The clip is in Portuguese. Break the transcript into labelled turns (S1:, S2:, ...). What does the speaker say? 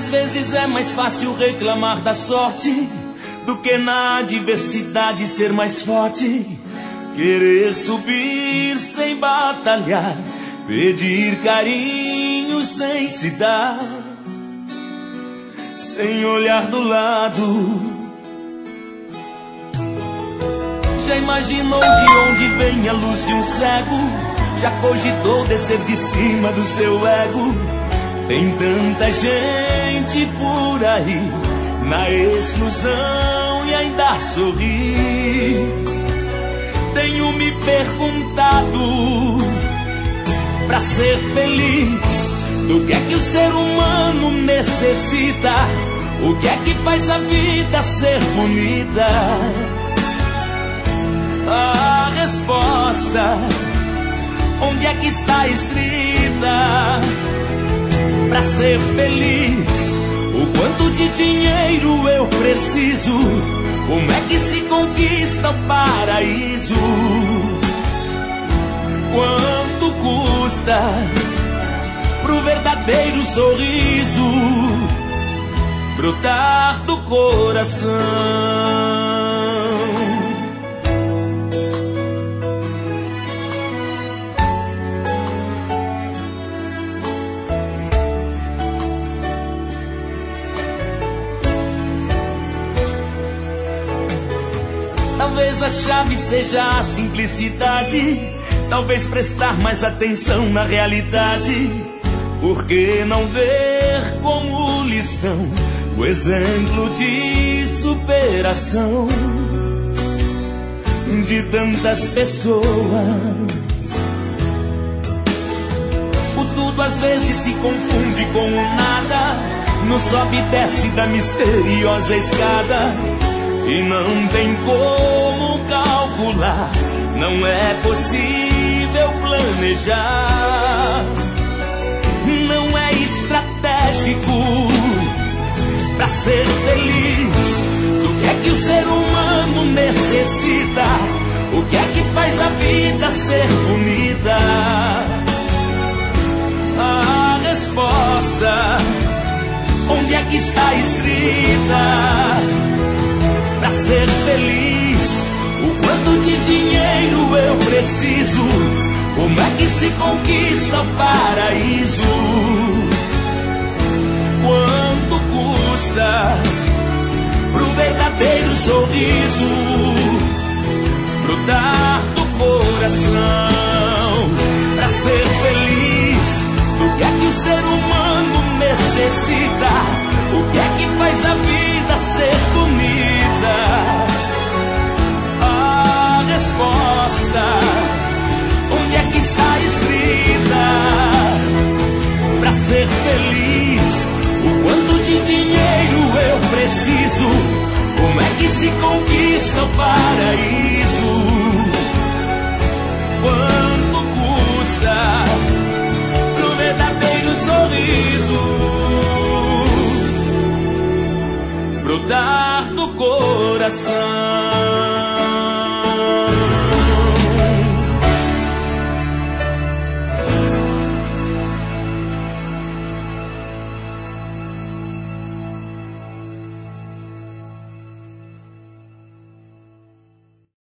S1: Às vezes é mais fácil reclamar da sorte do que na adversidade ser mais forte. Querer subir sem batalhar, pedir carinho sem se dar, sem olhar do lado. Já imaginou de onde vem a luz de um cego? Já cogitou descer de cima do seu ego? Tem tanta gente por aí na exclusão e ainda sorri. Tenho me perguntado, pra ser feliz, do que é que o ser humano necessita? O que é que faz a vida ser bonita? A resposta, onde é que está escrita? Pra ser feliz, o quanto de dinheiro eu preciso? Como é que se conquista o paraíso? Quanto custa pro verdadeiro sorriso brotar do coração? Talvez a chave seja a simplicidade, talvez prestar mais atenção na realidade. Por que não ver como lição o exemplo de superação de tantas pessoas? O tudo às vezes se confunde com o nada, no sobe e desce da misteriosa escada. E não tem como calcular, não é possível planejar. Não é estratégico pra ser feliz. Do que é que o ser humano necessita? O que é que faz a vida ser bonita? A resposta, onde é que está escrita? Pra ser feliz, o quanto de dinheiro eu preciso? Como é que se conquista o paraíso? Quanto custa pro verdadeiro sorriso brotar do coração? Pra ser feliz, o que é que o ser humano necessita? O que é que faz a vida ser bonita? A resposta, onde é que está escrita? Pra ser feliz, o quanto de dinheiro eu preciso? Como é que se conquista o paraíso? Quanto custa pro verdadeiro sorriso brotar do coração?